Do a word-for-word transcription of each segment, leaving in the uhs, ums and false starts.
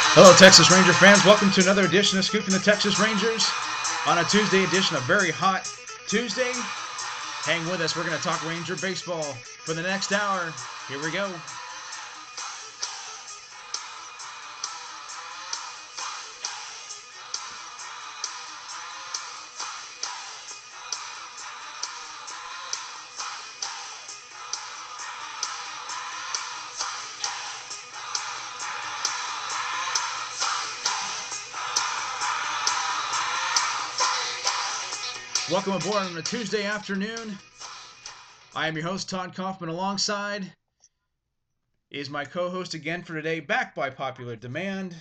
Hello, Texas Ranger fans. Welcome to another edition of Scooping the Texas Rangers on a Tuesday edition, a very hot Tuesday. Hang with us. We're going to talk Ranger baseball for the next hour. Here we go. Welcome aboard on a Tuesday afternoon. I am your host, Todd Kaufman. Alongside is my co-host again for today, back by popular demand,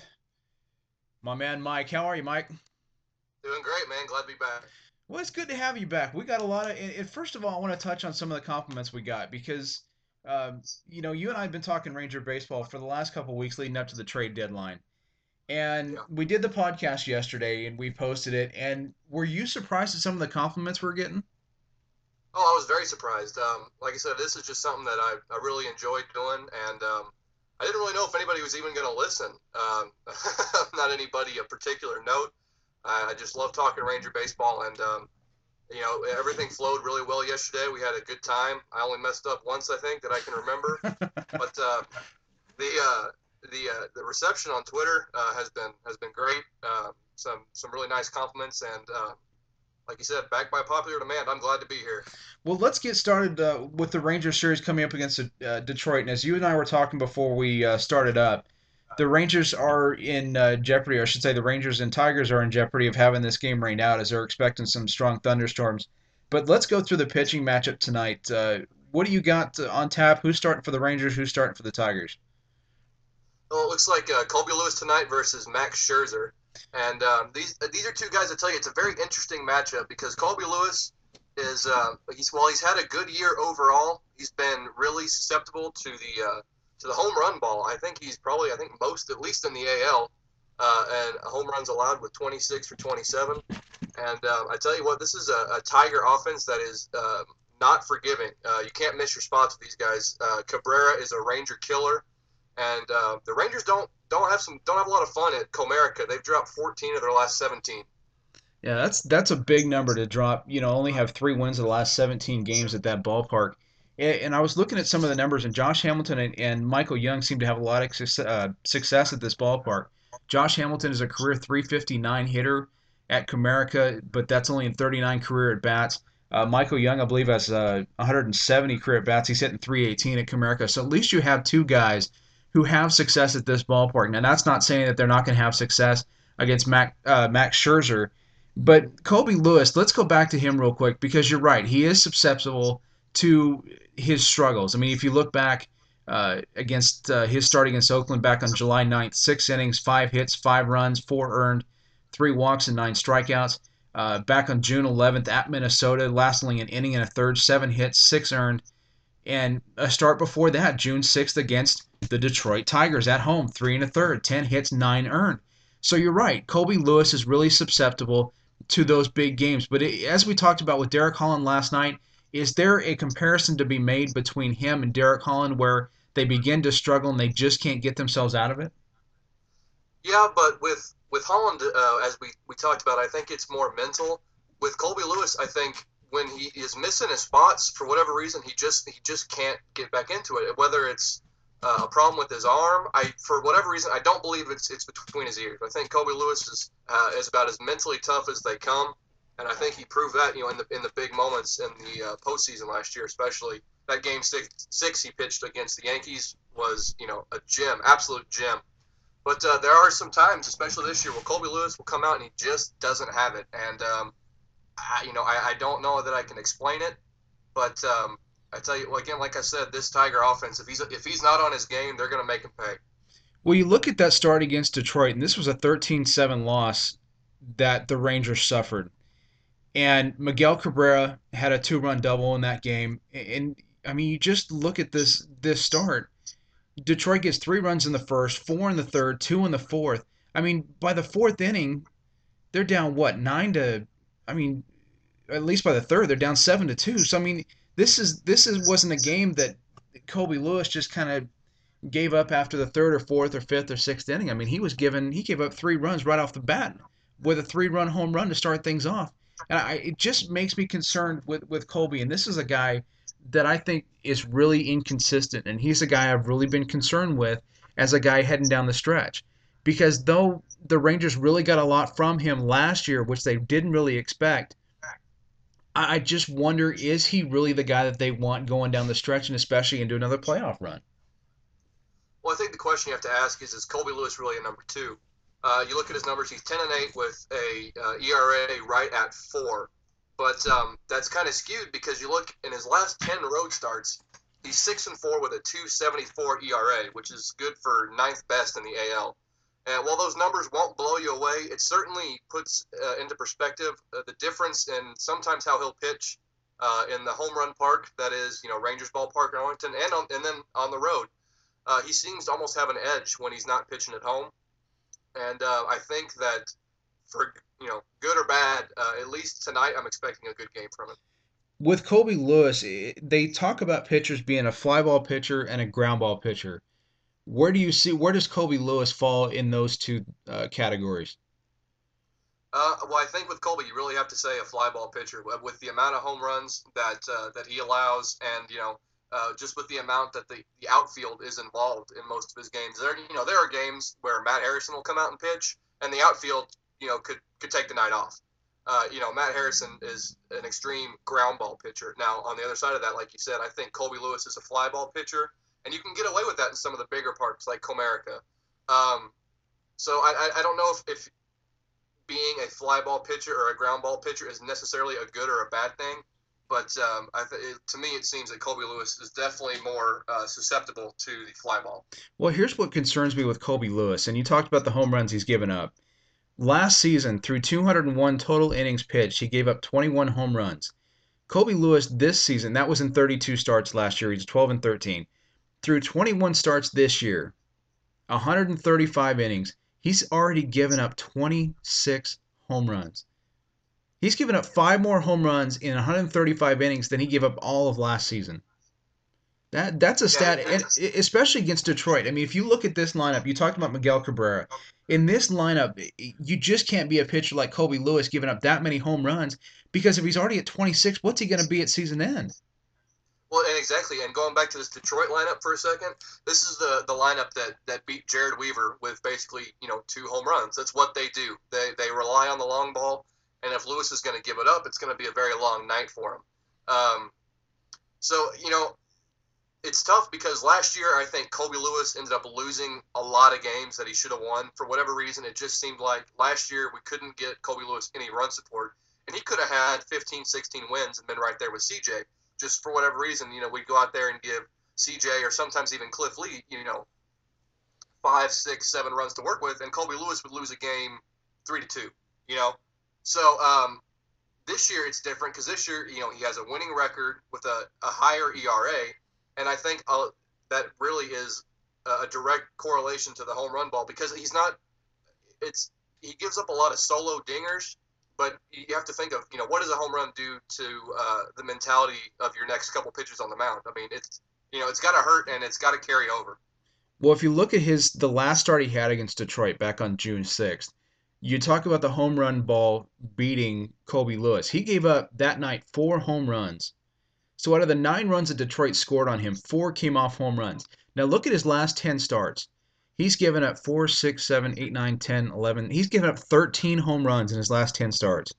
my man Mike. How are you, Mike? Doing great, man. Glad to be back. Well, it's good to have you back. We got a lot of. And first of all, I want to touch on some of the compliments we got because, um, you know, you and I have been talking Ranger baseball for the last couple of weeks leading up to the trade deadline. And Yeah. we did the podcast yesterday and we posted it. And were you surprised at some of the compliments we're getting? Oh, I was very surprised. Um, like I said, this is just something that I, I really enjoyed doing, and um, I didn't really know if anybody was even going to listen. Um, not anybody of particular note. I, I just love talking Ranger baseball, and um, you know, everything flowed really well yesterday. We had a good time. I only messed up once, I think, that I can remember. But uh, the uh, the uh, the reception on Twitter uh, has been has been great. Uh, some some really nice compliments, and uh, like you said, backed by popular demand. I'm glad to be here. Well, let's get started uh, with the Rangers series coming up against uh, Detroit. And as you and I were talking before we uh, started up, the Rangers are in uh, jeopardy, or I should say the Rangers and Tigers are in jeopardy of having this game rained out as they're expecting some strong thunderstorms. But let's go through the pitching matchup tonight. Uh, what do you got on tap? Who's starting for the Rangers? Who's starting for the Tigers? Well, it looks like uh, Colby Lewis tonight versus Max Scherzer, and um, these uh, these are two guys. I tell you, it's a very interesting matchup because Colby Lewis is uh, he's while he's had a good year overall, he's been really susceptible to the uh, to the home run ball. I think he's probably I think most at least in the A L, uh, and home runs allowed with twenty-six or twenty-seven. And um, I tell you what, this is a, a Tiger offense that is uh, not forgiving. Uh, you can't miss your spots with these guys. Uh, Cabrera is a Ranger killer. And uh, the Rangers don't don't have some don't have a lot of fun at Comerica. They've dropped fourteen of their last seventeen. Yeah, that's that's a big number to drop. You know, only have three wins of the last seventeen games at that ballpark. And, and I was looking at some of the numbers, and Josh Hamilton and, and Michael Young seem to have a lot of success, uh, success at this ballpark. Josh Hamilton is a career three fifty-nine hitter at Comerica, but that's only in thirty-nine career at bats. Uh, Michael Young, I believe, has uh, one hundred seventy career at bats. He's hitting three eighteen at Comerica. So at least you have two guys who have success at this ballpark. Now, that's not saying that they're not going to have success against Mac, uh, Max Scherzer, but Colby Lewis, let's go back to him real quick because you're right. He is susceptible to his struggles. I mean, if you look back uh, against uh, his start against Oakland back on July ninth, six innings, five hits, five runs, four earned, three walks, and nine strikeouts. Uh, back on June eleventh at Minnesota, lasting an inning and a third, seven hits, six earned, and a start before that, June sixth against the Detroit Tigers at home, three and a third, ten hits, nine earned. So you're right. Colby Lewis is really susceptible to those big games. But it, as we talked about with Derek Holland last night, is there a comparison to be made between him and Derek Holland where they begin to struggle and they just can't get themselves out of it? Yeah, but with with Holland, uh, as we we talked about, I think it's more mental. With Colby Lewis, I think when he is missing his spots for whatever reason, he just he just can't get back into it. Whether it's uh, a problem with his arm, I for whatever reason, I don't believe it's it's between his ears. I think Colby Lewis is uh, is about as mentally tough as they come, and I think he proved that you know in the in the big moments in the uh, postseason last year, especially that game six six he pitched against the Yankees was you know a gem, absolute gem. But uh, there are some times, especially this year, where Colby Lewis will come out and he just doesn't have it, and um, I, you know I, I don't know that I can explain it, but um, I tell you again, like I said, this Tiger offense, if he's if he's not on his game, they're going to make him pay. Well, you look at that start against Detroit, and this was a thirteen seven loss that the Rangers suffered. And Miguel Cabrera had a two-run double in that game. And I mean, you just look at this this start. Detroit gets three runs in the first, four in the third, two in the fourth. I mean, by the fourth inning, they're down what nine to. I mean, at least by the third, they're down seven to two. So I mean, this is this is wasn't a game that Colby Lewis just kind of gave up after the third or fourth or fifth or sixth inning. I mean, he was given he gave up three runs right off the bat with a three-run home run to start things off. And I, it just makes me concerned with with Colby. And this is a guy that I think is really inconsistent, and he's a guy I've really been concerned with as a guy heading down the stretch. Because though the Rangers really got a lot from him last year, which they didn't really expect, I I just wonder, is he really the guy that they want going down the stretch and especially into another playoff run? Well, I think the question you have to ask is: Is Colby Lewis really a number two? Uh, you look at his numbers; he's ten and eight with a uh, E R A right at four. But um, that's kind of skewed because you look in his last ten road starts, he's six and four with a two seventy-four E R A, which is good for ninth best in the A L. And while those numbers won't blow you away, it certainly puts uh, into perspective uh, the difference in sometimes how he'll pitch uh, in the home run park, that is, you know, Rangers Ballpark in Arlington, and on, and then on the road. Uh, he seems to almost have an edge when he's not pitching at home, and uh, I think that for you know good or bad, uh, at least tonight I'm expecting a good game from him. With Colby Lewis, eh, they talk about pitchers being a fly ball pitcher and a ground ball pitcher. Where do you see where does Colby Lewis fall in those two uh, categories? Uh, well, I think with Colby, you really have to say a fly ball pitcher with the amount of home runs that uh, that he allows, and you know, uh, just with the amount that the, the outfield is involved in most of his games. There, you know, there are games where Matt Harrison will come out and pitch, and the outfield, you know, could could take the night off. Uh, you know, Matt Harrison is an extreme ground ball pitcher. Now, on the other side of that, like you said, I think Colby Lewis is a fly ball pitcher, and you can get away with that in some of the bigger parks like Comerica. Um, so I, I, I don't know if, if being a fly ball pitcher or a ground ball pitcher is necessarily a good or a bad thing. But um, I th- it, to me, it seems that Colby Lewis is definitely more uh, susceptible to the fly ball. Well, here's what concerns me with Colby Lewis, and you talked about the home runs he's given up. Last season, through two hundred one total innings pitched, he gave up twenty-one home runs. Colby Lewis this season, that was in thirty-two starts last year. He's twelve and thirteen. Through twenty-one starts this year, one hundred thirty-five innings, he's already given up twenty-six home runs. He's given up five more home runs in one hundred thirty-five innings than he gave up all of last season. That that's a Yeah, stat, and especially against Detroit. I mean, if you look at this lineup, you talked about Miguel Cabrera. In this lineup, you just can't be a pitcher like Colby Lewis giving up that many home runs because if he's already at twenty-six, what's he going to be at season end? well, and exactly. And going back to this Detroit lineup for a second, this is the, the lineup that, that beat Jared Weaver with basically you know two home runs. That's what they do. They they rely on the long ball, and if Lewis is going to give it up, it's going to be a very long night for him. Um, so you know it's tough because last year I think Colby Lewis ended up losing a lot of games that he should have won. For whatever reason, it just seemed like last year we couldn't get Colby Lewis any run support, and he could have had fifteen, sixteen wins and been right there with C J. Just for whatever reason, you know, we'd go out there and give C J or sometimes even Cliff Lee, you know, five, six, seven runs to work with, and Colby Lewis would lose a game three to two. You know, so um, this year it's different because this year, you know, he has a winning record with a, a higher E R A. And I think uh, that really is a direct correlation to the home run ball because he's not. It's he gives up a lot of solo dingers, but you have to think of you know what does a home run do to uh, the mentality of your next couple pitches on the mound. I mean, it's you know it's got to hurt and it's got to carry over. Well, if you look at his the last start he had against Detroit back on June sixth, you talk about the home run ball beating Colby Lewis. He gave up that night four home runs. So out of the nine runs that Detroit scored on him, four came off home runs. Now look at his last ten starts. He's given up four, six, seven, eight, nine, ten, eleven. He's given up thirteen home runs in his last ten starts.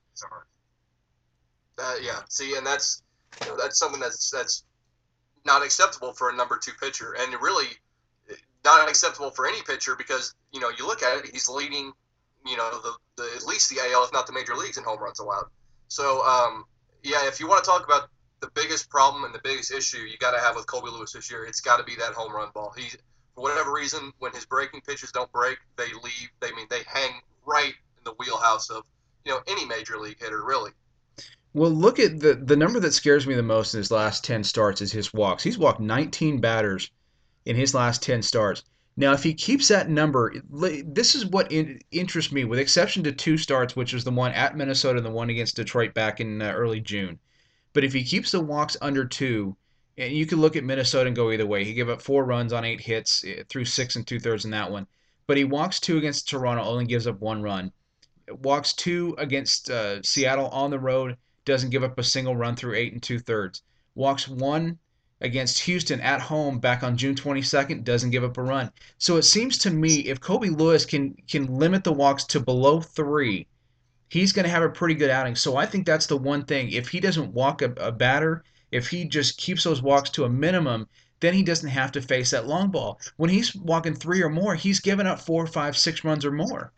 Uh, yeah, see, and that's you know, that's something that's that's not acceptable for a number two pitcher, and really not acceptable for any pitcher because you know you look at it, he's leading, you know, the, the at least the A L, if not the major leagues, in home runs allowed. So um, yeah, if you want to talk about the biggest problem and the biggest issue you got to have with Colby Lewis this year, it's got to be that home run ball. He, for whatever reason, when his breaking pitches don't break, they leave. They mean they hang right in the wheelhouse of you know any major league hitter, really. Well, look at the the number that scares me the most in his last ten starts is his walks. He's walked nineteen batters in his last ten starts. Now, if he keeps that number, this is what interests me, with exception to two starts, which was the one at Minnesota and the one against Detroit back in uh, early June. But if he keeps the walks under two And you could look at Minnesota and go either way. He gave up four runs on eight hits, eh, through six and two thirds in that one. But he walks two against Toronto, only gives up one run. Walks two against uh, Seattle on the road, doesn't give up a single run through eight and two thirds. Walks one against Houston at home back on June twenty-second, doesn't give up a run. So it seems to me if Colby Lewis can can limit the walks to below three, he's going to have a pretty good outing. So I think that's the one thing. If he doesn't walk a, a batter, if he just keeps those walks to a minimum, then he doesn't have to face that long ball. When he's walking three or more, he's giving up four, five, six runs or more.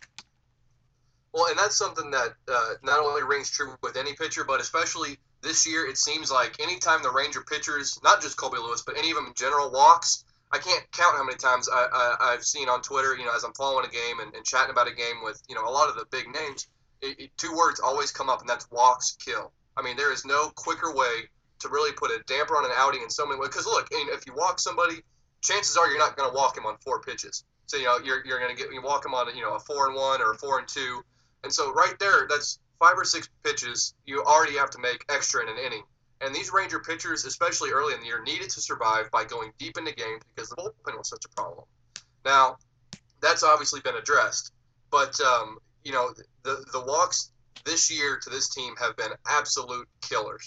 Well, and that's something that uh, not only rings true with any pitcher, but especially this year, it seems like anytime the Ranger pitchers, not just Colby Lewis, but any of them in general, walks, I can't count how many times I, I, I've seen on Twitter, you know, as I'm following a game and, and chatting about a game with, you know, a lot of the big names, it, it, two words always come up, and that's walks kill. I mean, there is no quicker way to really put a damper on an outing in so many ways. Because, look, I mean, if you walk somebody, chances are you're not going to walk him on four pitches. So, you know, you're, you're going to get you walk him on, you know, a four and one or a four and two. And so right there, that's five or six pitches you already have to make extra in an inning. And these Ranger pitchers, especially early in the year, needed to survive by going deep into games because the bullpen was such a problem. Now, that's obviously been addressed. But, um, you know, the, the walks this year to this team have been absolute killers.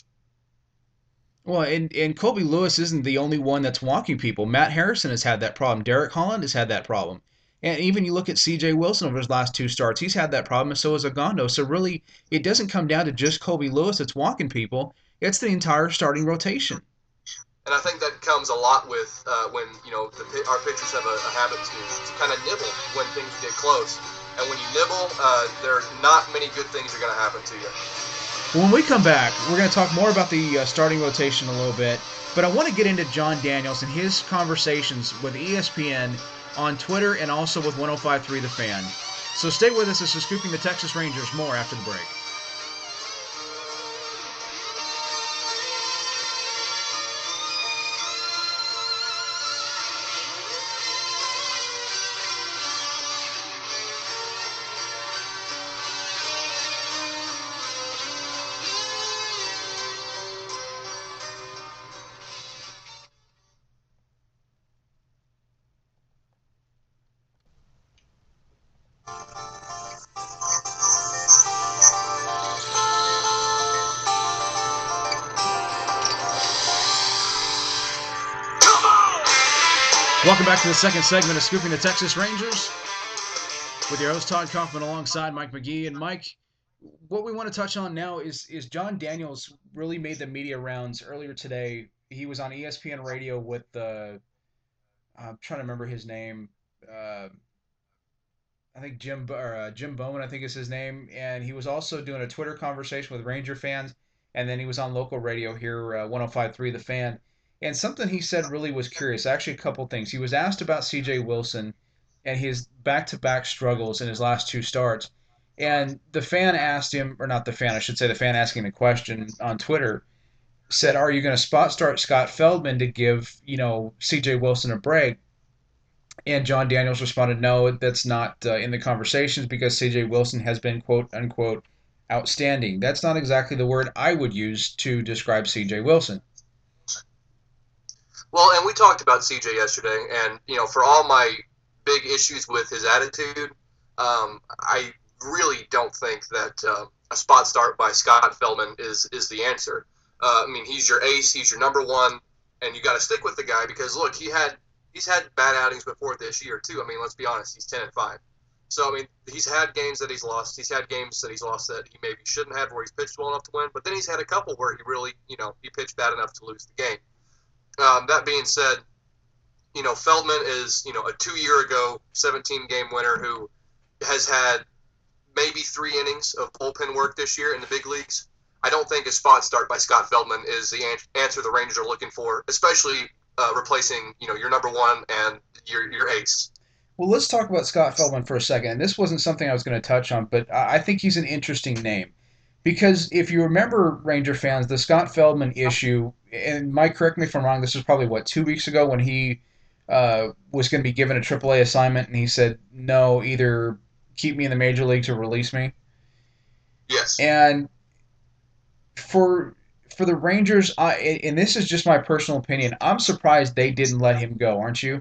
Well, and, and Colby Lewis isn't the only one that's walking people. Matt Harrison has had that problem. Derek Holland has had that problem. And even you look at C J Wilson over his last two starts, he's had that problem, and so has Agondo. So really, it doesn't come down to just Colby Lewis that's walking people. It's the entire starting rotation. And I think that comes a lot with uh, when, you know, the, our pitchers have a, a habit to, to kind of nibble when things get close. And when you nibble, uh, there are not many good things are going to happen to you. When we come back, we're going to talk more about the uh, starting rotation a little bit. But I want to get into Jon Daniels and his conversations with E S P N on Twitter and also with one oh five point three The Fan. So stay with us. This is Scooping the Texas Rangers. More after the break. Welcome back to the second segment of Scooping the Texas Rangers with your host Todd Kaufman alongside Mike McGee. And Mike, what we want to touch on now is is Jon Daniels really made the media rounds earlier today. He was on E S P N radio with the, uh, I'm trying to remember his name, uh, I think Jim or uh, Jim Bowman, I think is his name, and he was also doing a Twitter conversation with Ranger fans, and then he was on local radio here, uh, one oh five point three The Fan. And something he said really was curious. Actually, a couple things. He was asked about C J Wilson and his back-to-back struggles in his last two starts. And the fan asked him, or not the fan, I should say the fan asking the question on Twitter, said, are you going to spot start Scott Feldman to give, you know, C J Wilson a break? And Jon Daniels responded, no, that's not uh, in the conversations because C J Wilson has been, quote, unquote, outstanding. That's not exactly the word I would use to describe C J Wilson. Well, and we talked about C J yesterday, and, you know, for all my big issues with his attitude, um, I really don't think that uh, a spot start by Scott Feldman is, is the answer. Uh, I mean, he's your ace, he's your number one, and you got to stick with the guy because, look, he had he's had bad outings before this year, too. I mean, let's be honest, he's ten and five. So, I mean, he's had games that he's lost. He's had games that he's lost that he maybe shouldn't have where he's pitched well enough to win, but then he's had a couple where he really, you know, he pitched bad enough to lose the game. Um, that being said, you know, Feldman is, you know, a two-year ago seventeen-game winner who has had maybe three innings of bullpen work this year in the big leagues. I don't think a spot start by Scott Feldman is the an- answer the Rangers are looking for, especially uh, replacing, you know, your number one and your your ace. Well, let's talk about Scott Feldman for a second. And this wasn't something I was going to touch on, but I think he's an interesting name. Because if you remember, Ranger fans, the Scott Feldman issue, and Mike, correct me if I'm wrong, this was probably, what, two weeks ago when he uh, was going to be given a triple A assignment, and he said, no, either keep me in the major leagues or release me. Yes. And for for the Rangers, I, and this is just my personal opinion, I'm surprised they didn't let him go, aren't you?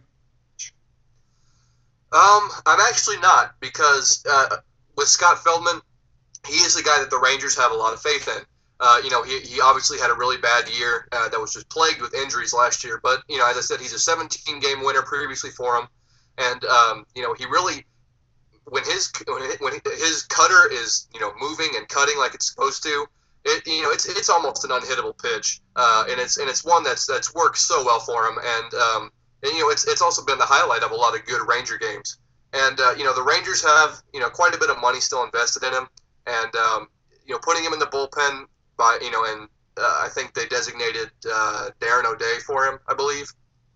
Um, I'm actually not because uh, with Scott Feldman, he is the guy that the Rangers have a lot of faith in. Uh, you know, he, he obviously had a really bad year uh, that was just plagued with injuries last year. But, you know, as I said, he's a seventeen game winner previously for him. And, um, you know, he really, when his when his cutter is, you know, moving and cutting like it's supposed to, it, you know, it's it's almost an unhittable pitch. Uh, and it's and it's one that's that's worked so well for him. And, um, and, you know, it's, it's also been the highlight of a lot of good Ranger games. And, uh, you know, the Rangers have, you know, quite a bit of money still invested in him. And, um, you know, putting him in the bullpen by, you know, and uh, I think they designated uh, Darren O'Day for him, I believe.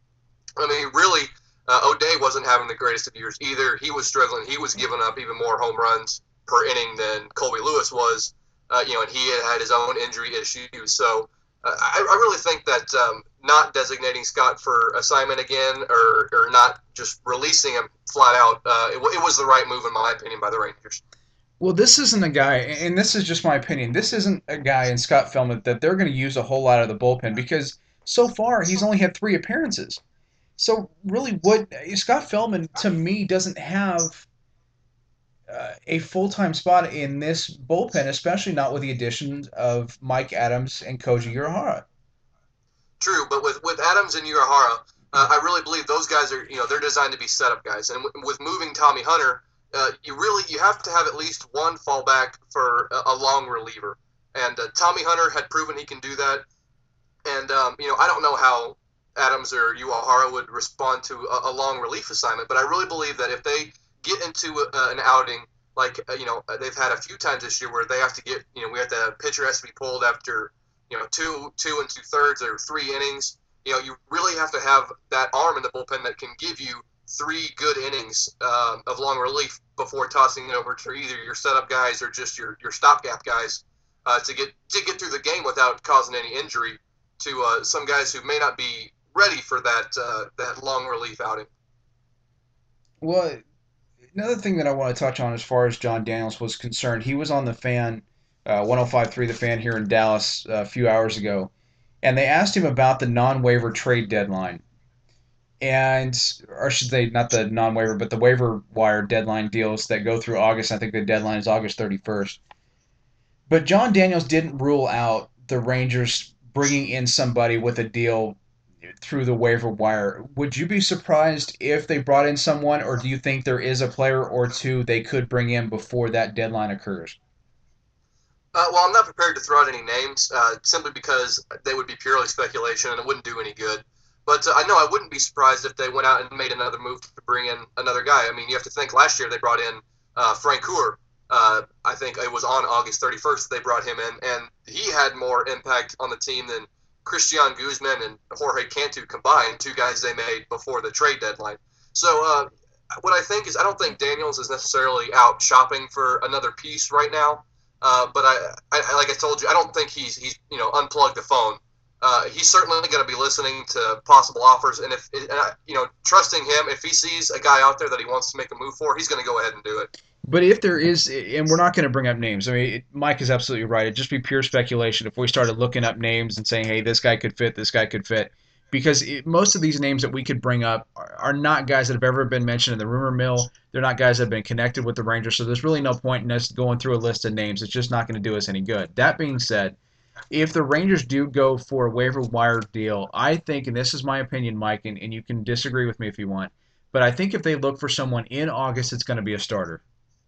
I mean, really, uh, O'Day wasn't having the greatest of years either. He was struggling. He was giving up even more home runs per inning than Colby Lewis was, uh, you know, and he had had his own injury issues. So uh, I, I really think that um, not designating Scott for assignment again or, or not just releasing him flat out, uh, it, it was the right move, in my opinion, by the Rangers. Well, this isn't a guy, and this is just my opinion. This isn't a guy in Scott Feldman that they're going to use a whole lot of the bullpen because so far he's only had three appearances. So really, what Scott Feldman to me doesn't have uh, a full time spot in this bullpen, especially not with the additions of Mike Adams and Koji Urahara. True, but with, with Adams and Urahara, uh, I really believe those guys are, you know, they're designed to be setup guys. And w- with moving Tommy Hunter, uh, you really you have to have at least one fallback for a, a long reliever. And uh, Tommy Hunter had proven he can do that. And um, you know, I don't know how Adams or Uehara would respond to a, a long relief assignment, but I really believe that if they get into a, an outing like uh, you know they've had a few times this year where they have to get you know we have to pitcher has to be pulled after you know two two and two thirds or three innings. You know, you really have to have that arm in the bullpen that can give you three good innings um, of long relief before tossing it over to either your setup guys or just your your stopgap guys uh, to get to get through the game without causing any injury to uh, some guys who may not be ready for that uh, that long relief outing. Well, another thing that I want to touch on as far as John Daniels was concerned, he was on the fan, uh, one oh five point three The Fan here in Dallas uh, a few hours ago, and they asked him about the non-waiver trade deadline. And, or I should say, not the non-waiver, but the waiver wire deadline deals that go through August. I think the deadline is August thirty-first. But John Daniels didn't rule out the Rangers bringing in somebody with a deal through the waiver wire. Would you be surprised if they brought in someone, or do you think there is a player or two they could bring in before that deadline occurs? Uh, well, I'm not prepared to throw out any names uh, simply because they would be purely speculation and it wouldn't do any good. But uh, I know I wouldn't be surprised if they went out and made another move to bring in another guy. I mean, you have to think last year they brought in uh, Frank Coeur. Uh, I think it was on August thirty-first they brought him in, and he had more impact on the team than Christian Guzman and Jorge Cantu combined, two guys they made before the trade deadline. So uh, what I think is I don't think Daniels is necessarily out shopping for another piece right now. Uh, but I, I, like I told you, I don't think he's he's you know unplugged the phone. Uh, he's certainly going to be listening to possible offers, and if and I, you know trusting him, if he sees a guy out there that he wants to make a move for, he's going to go ahead and do it. But if there is, and we're not going to bring up names. I mean, it, Mike is absolutely right. It'd just be pure speculation if we started looking up names and saying, "Hey, this guy could fit. This guy could fit," because it, most of these names that we could bring up are, are not guys that have ever been mentioned in the rumor mill. They're not guys that have been connected with the Rangers, so there's really no point in us going through a list of names. It's just not going to do us any good. That being said, if the Rangers do go for a waiver wire deal, I think, and this is my opinion, Mike, and, and you can disagree with me if you want, but I think if they look for someone in August, it's going to be a starter.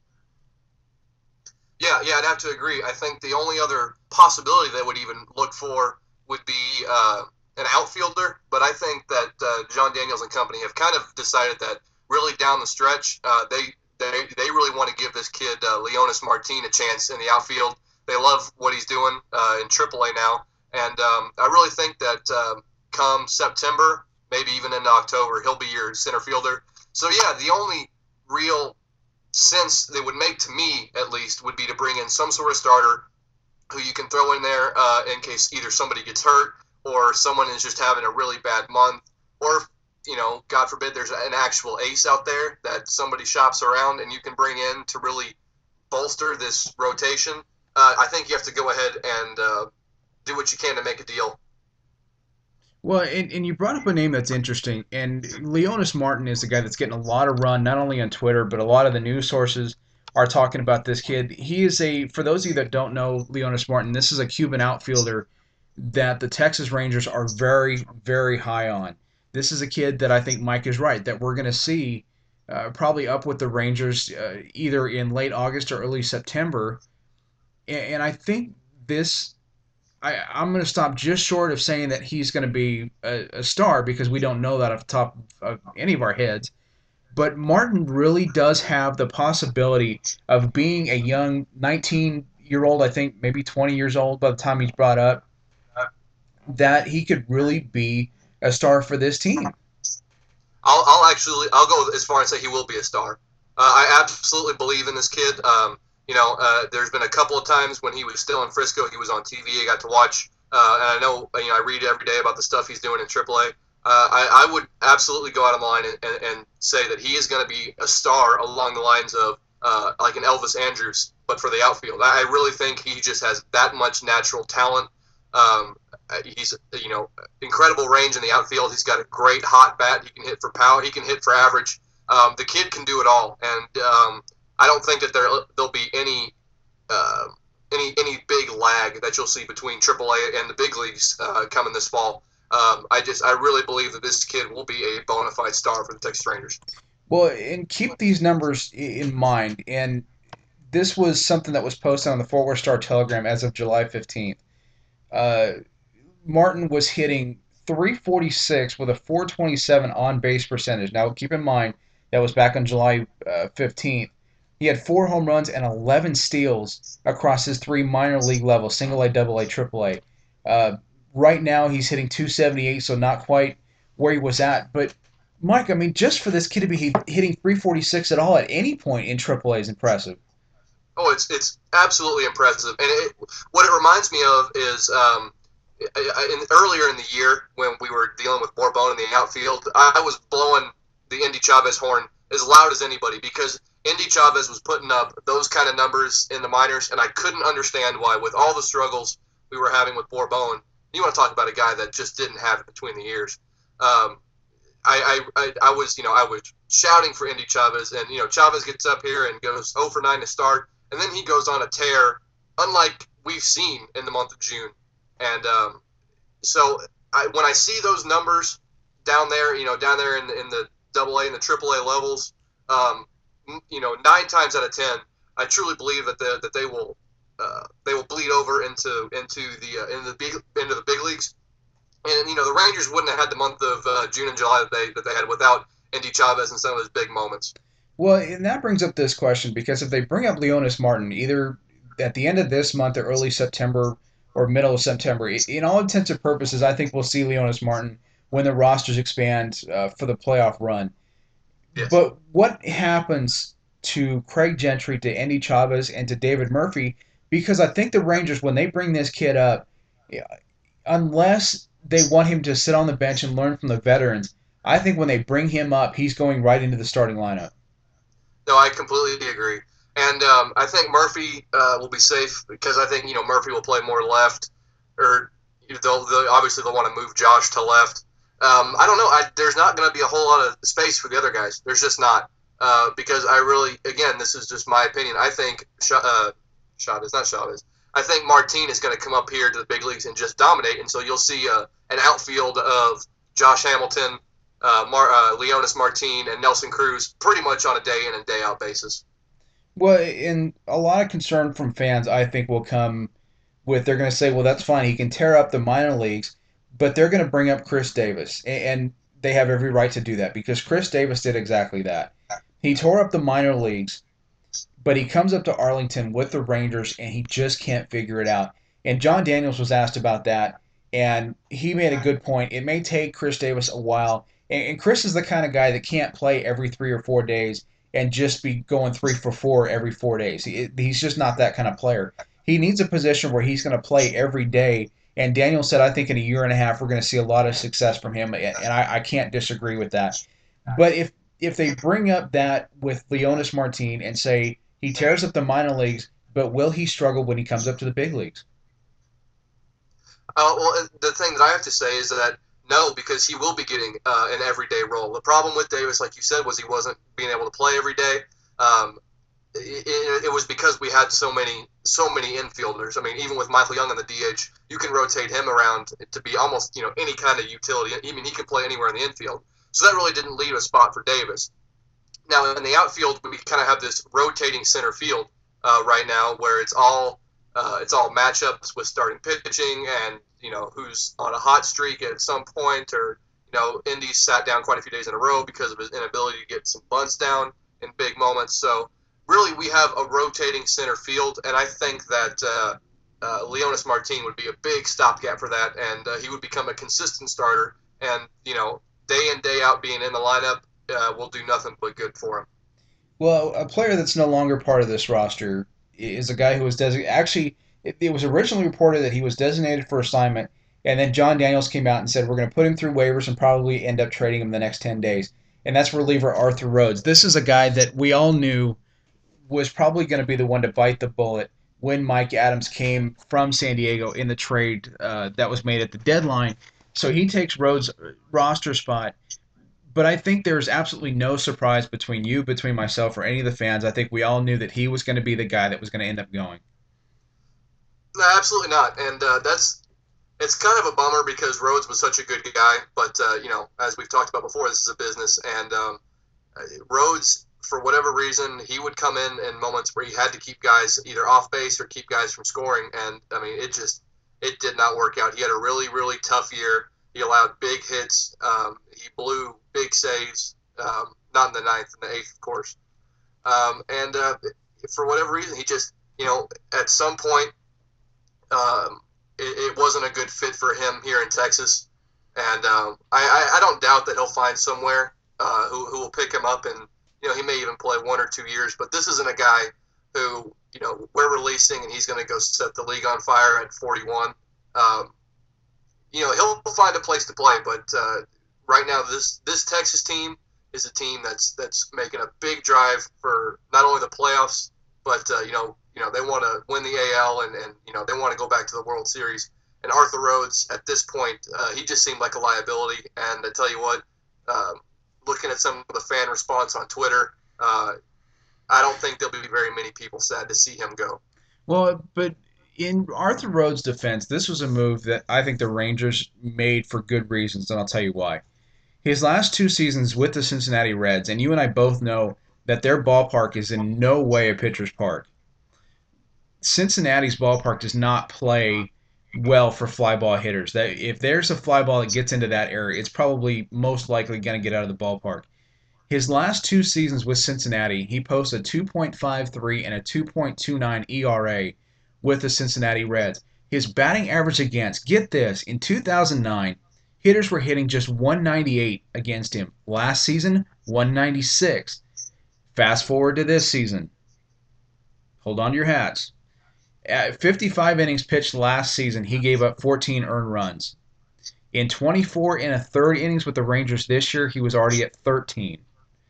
Yeah, yeah, I'd have to agree. I think the only other possibility they would even look for would be uh, an outfielder, but I think that uh, John Daniels and company have kind of decided that really down the stretch, uh, they they they really want to give this kid uh, Leonis Martin a chance in the outfield. They love what he's doing uh, in triple A now, and um, I really think that um, come September, maybe even into October, he'll be your center fielder. So yeah, the only real sense they would make to me, at least, would be to bring in some sort of starter who you can throw in there uh, in case either somebody gets hurt or someone is just having a really bad month, or you know, God forbid, there's an actual ace out there that somebody shops around and you can bring in to really bolster this rotation. Uh, I think you have to go ahead and uh, do what you can to make a deal. Well, and, and you brought up a name that's interesting, and Leonis Martin is the guy that's getting a lot of run, not only on Twitter, but a lot of the news sources are talking about this kid. He is a, for those of you that don't know Leonis Martin, this is a Cuban outfielder that the Texas Rangers are very, very high on. This is a kid that I think Mike is right, that we're going to see uh, probably up with the Rangers uh, either in late August or early September. And, and I think this I, I'm going to stop just short of saying that he's going to be a, a star because we don't know that off the top of any of our heads. But Martin really does have the possibility of being a young nineteen year old, I think maybe twenty years old by the time he's brought up, that he could really be a star for this team. I'll, I'll actually I'll go as far as say he will be a star. Uh, I absolutely believe in this kid. Um, you know, uh, there's been a couple of times when he was still in Frisco, he was on T V. I got to watch, uh, and I know you know I read every day about the stuff he's doing in triple A. Uh, I, I would absolutely go out of line and, and, and say that he is going to be a star along the lines of uh, like an Elvis Andrus, but for the outfield. I really think he just has that much natural talent. Um, he's you know incredible range in the outfield. He's got a great hot bat. He can hit for power. He can hit for average. Um, the kid can do it all, and um, I don't think that there there'll be any uh, any any big lag that you'll see between triple A and the big leagues uh, coming this fall. Um, I just I really believe that this kid will be a bona fide star for the Texas Rangers. Well, and keep these numbers in mind. And this was something that was posted on the Fort Worth Star Telegram as of July fifteenth. Uh, Martin was hitting three forty-six with a four twenty-seven on base percentage. Now, keep in mind, that was back on July uh, fifteenth. He had four home runs and eleven steals across his three minor league levels, single A, double A, triple A. Uh, right now, he's hitting two seventy-eight, so not quite where he was at. But, Mike, I mean, just for this kid to be hitting three forty-six at all at any point in triple A is impressive. Oh, it's it's absolutely impressive. And it, what it reminds me of is um, in, earlier in the year when we were dealing with Borbon in the outfield, I was blowing the Indy Chavez horn as loud as anybody because Indy Chavez was putting up those kind of numbers in the minors, and I couldn't understand why, with all the struggles we were having with Borbon. You want to talk about a guy that just didn't have it between the ears. Um, I, I, I was, you know, I was shouting for Indy Chavez, and, you know, Chavez gets up here and goes oh for nine to start, and then he goes on a tear, unlike we've seen in the month of June. And um, so I, when I see those numbers down there, you know, down there in the, in the double A and the triple A levels, um, you know, nine times out of ten, I truly believe that the, that they will uh, they will bleed over into into the uh, into the big into the big leagues. And you know, the Rangers wouldn't have had the month of uh, June and July that they that they had without Indy Chavez and some of those big moments. Well, and that brings up this question because if they bring up Leonis Martin either at the end of this month or early September or middle of September, in all intents and purposes, I think we'll see Leonis Martin when the rosters expand uh, for the playoff run. Yes. But what happens to Craig Gentry, to Indy Chavez, and to David Murphy? Because I think the Rangers, when they bring this kid up, unless they want him to sit on the bench and learn from the veterans, I think when they bring him up, he's going right into the starting lineup. No, I completely agree. And um, I think Murphy uh, will be safe because I think, you know, Murphy will play more left, or they'll, they'll obviously they'll want to move Josh to left. Um, I don't know. I, there's not going to be a whole lot of space for the other guys. There's just not. Uh, because I really, again, this is just my opinion. I think uh, Chavez, not Chavez. I think Martin is going to come up here to the big leagues and just dominate. And so you'll see uh, an outfield of Josh Hamilton, uh, Mar- uh, Leonis Martin, and Nelson Cruz pretty much on a day in and day out basis. Well, and a lot of concern from fans, I think, will come with they're going to say, well, that's fine. He can tear up the minor leagues, but they're going to bring up Chris Davis. And they have every right to do that because Chris Davis did exactly that. He tore up the minor leagues, but he comes up to Arlington with the Rangers, and he just can't figure it out. And John Daniels was asked about that, and he made a good point. It may take Chris Davis a while, and Chris is the kind of guy that can't play every three or four days and just be going three for four every four days. He's just not that kind of player. He needs a position where he's going to play every day, and Daniels said, I think in a year and a half we're going to see a lot of success from him, and I, I can't disagree with that. But if if they bring up that with Leonis Martin and say he tears up the minor leagues, but will he struggle when he comes up to the big leagues? Uh, well, the thing that I have to say is that no, because he will be getting uh, an everyday role. The problem with Davis, like you said, was he wasn't being able to play every day. Um, it, it, it was because we had so many so many infielders. I mean, even with Michael Young on the D H, you can rotate him around to be almost you know any kind of utility. I mean, he can play anywhere in the infield. So that really didn't leave a spot for Davis. Now in the outfield, we kind of have this rotating center field uh, right now, where it's all uh, it's all matchups with starting pitching, and you know who's on a hot streak at some point, or you know Indy's sat down quite a few days in a row because of his inability to get some bunts down in big moments. So really, we have a rotating center field, and I think that uh, uh, Leonis Martin would be a big stopgap for that, and uh, he would become a consistent starter, and you know day in day out being in the lineup uh, will do nothing but good for him. Well, a player that's no longer part of this roster is a guy who was designated. Actually, it, it was originally reported that he was designated for assignment, and then John Daniels came out and said we're going to put him through waivers and probably end up trading him the next ten days. And that's reliever Arthur Rhodes. This is a guy that we all knew was probably going to be the one to bite the bullet when Mike Adams came from San Diego in the trade uh, that was made at the deadline. So he takes Rhodes' roster spot. But I think there's absolutely no surprise between you, between myself, or any of the fans. I think we all knew that he was going to be the guy that was going to end up going. No, absolutely not, and uh, that's it's kind of a bummer because Rhodes was such a good guy. But uh, you know, as we've talked about before, this is a business, and um, Rhodes, for whatever reason, he would come in in moments where he had to keep guys either off base or keep guys from scoring, and I mean, it just it did not work out. He had a really really tough year. He allowed big hits. Um, he blew big saves. Um, not in the ninth, in the eighth, of course. Um, and uh, for whatever reason, he just you know at some point um, it, it wasn't a good fit for him here in Texas. And um, I, I, I don't doubt that he'll find somewhere uh, who, who will pick him up, and you know he may even play one or two years. But this isn't a guy who you know we're releasing, and he's going to go set the league on fire at forty-one. Um, you know he'll find a place to play, but uh, right now this this Texas team is a team that's that's making a big drive for not only the playoffs, but uh, you know you know they want to win the A L, and, and you know they want to go back to the World Series. And Arthur Rhodes, at this point, uh, he just seemed like a liability. And I tell you what, um, looking at some of the fan response on Twitter, uh, I don't think there'll be very many people sad to see him go. Well, but in Arthur Rhodes' defense, this was a move that I think the Rangers made for good reasons, and I'll tell you why. His last two seasons with the Cincinnati Reds, and you and I both know that their ballpark is in no way a pitcher's park. Cincinnati's ballpark does not play well for fly ball hitters. That if there's a fly ball that gets into that area, it's probably most likely going to get out of the ballpark. His last two seasons with Cincinnati, he posted a two point five three and a two point two nine E R A with the Cincinnati Reds. His batting average against, get this, in two thousand nine, hitters were hitting just one ninety-eight against him. Last season, one ninety-six. Fast forward to this season. Hold on to your hats. At fifty-five innings pitched last season, he gave up fourteen earned runs. In twenty-four and a third innings with the Rangers this year, he was already at thirteen.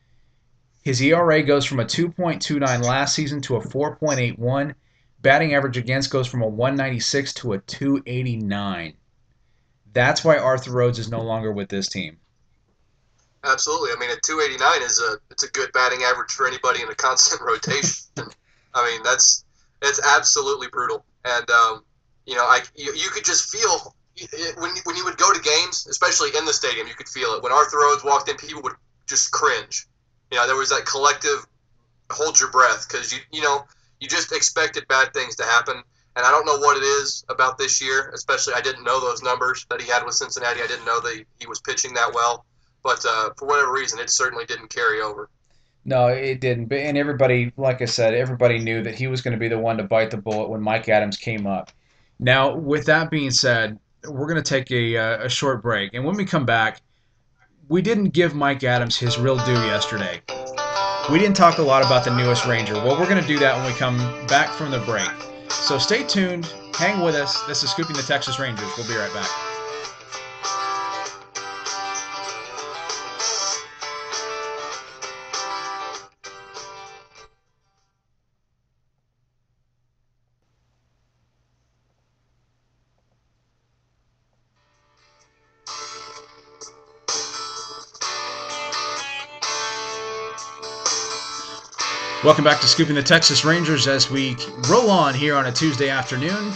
His E R A goes from a two point two nine last season to a four point eight one. Batting average against goes from a one ninety-six to a two eighty-nine. That's why Arthur Rhodes is no longer with this team. Absolutely. I mean, a two eighty-nine is a it's a good batting average for anybody in a constant rotation. I mean, that's it's absolutely brutal. And um, you know, I you, you could just feel it, when when you would go to games, especially in the stadium, you could feel it. When Arthur Rhodes walked in, people would just cringe. You know, there was that collective hold your breath because you you know you just expected bad things to happen. And I don't know what it is about this year, especially I didn't know those numbers that he had with Cincinnati. I didn't know that he was pitching that well. But uh, for whatever reason, it certainly didn't carry over. No, it didn't. But and everybody, like I said, everybody knew that he was going to be the one to bite the bullet when Mike Adams came up. Now, with that being said, we're going to take a, uh, a short break, and when we come back, we didn't give Mike Adams his real due yesterday. We didn't talk a lot about the newest Ranger. Well, we're going to do that when we come back from the break. So stay tuned, hang with us. This is Scooping the Texas Rangers. We'll be right back. Welcome back to Scooping the Texas Rangers as we roll on here on a Tuesday afternoon.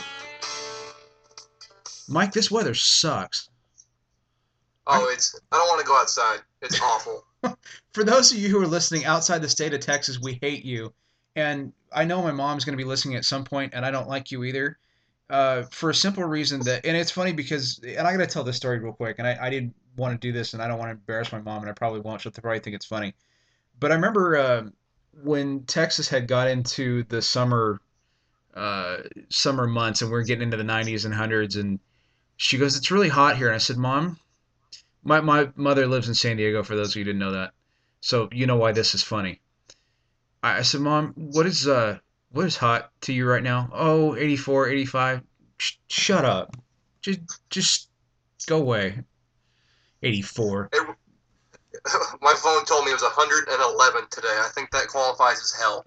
Mike, this weather sucks. Oh, it's I don't want to go outside. It's awful. For those of you who are listening outside the state of Texas, we hate you. And I know my mom's going to be listening at some point, and I don't like you either. Uh, for a simple reason that, and it's funny because, and I got to tell this story real quick, and I, I didn't want to do this, and I don't want to embarrass my mom, and I probably won't. She'll probably think it's funny. But I remember uh, when Texas had got into the summer uh, summer months, and we are getting into the nineties and hundreds, and she goes, "It's really hot here." And I said, "Mom, my, my mother lives in San Diego, for those of you who didn't know that. So you know why this is funny." I, I said, "Mom, what is uh what is hot to you right now?" "Oh, eighty-four, eighty-five. Sh- shut up. Just just go away. eighty-four. It, my phone told me it was one hundred eleven today. I think that qualifies as hell.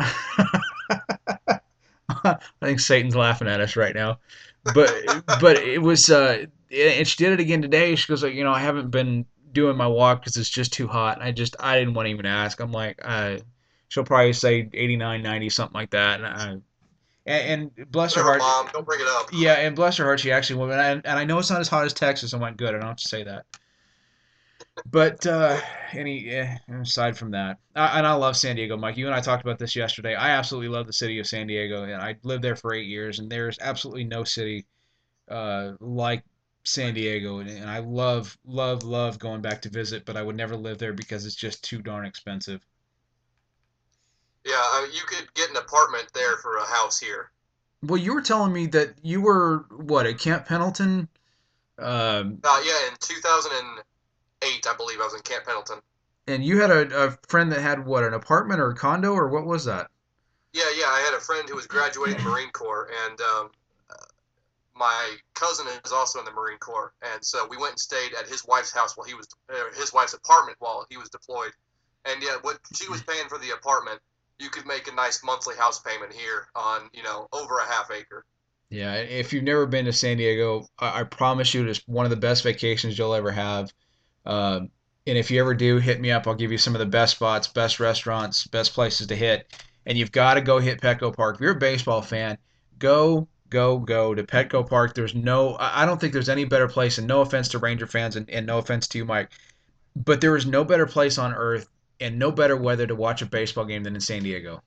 I think Satan's laughing at us right now. But but it was uh and she did it again today. She goes like, "You know, I haven't been doing my walk because it's just too hot." I just I didn't want to even ask. I'm like, uh, she'll probably say eighty-nine, ninety, something like that. And I, and, and bless her heart, Mom, don't bring it up. Yeah, and bless her heart, she actually went. And, and I know it's not as hot as Texas. I went, good. I don't have to say that. But uh, any eh, aside from that, I, and I love San Diego, Mike. You and I talked about this yesterday. I absolutely love the city of San Diego, and I lived there for eight years. And there's absolutely no city uh, like San Diego, and, and I love, love, love going back to visit. But I would never live there because it's just too darn expensive. Yeah, I mean, you could get an apartment there for a house here. Well, you were telling me that you were what at Camp Pendleton. Um, uh, yeah, in two thousand eight, I believe I was in Camp Pendleton. And you had a, a friend that had what, an apartment or a condo, or what was that? Yeah, yeah, I had a friend who was graduating the Marine Corps, and um, my cousin is also in the Marine Corps, and so we went and stayed at his wife's house while he was uh, his wife's apartment while he was deployed. And yeah, what she was paying for the apartment, you could make a nice monthly house payment here on, you know, over a half acre. Yeah, if you've never been to San Diego, I, I promise you it's one of the best vacations you'll ever have. Um, and if you ever do, hit me up. I'll give you some of the best spots, best restaurants, best places to hit. And you've got to go hit Petco Park. If you're a baseball fan, go, go, go to Petco Park. There's no, I don't think there's any better place, and no offense to Ranger fans, and, and no offense to you, Mike, but there is no better place on earth and no better weather to watch a baseball game than in San Diego.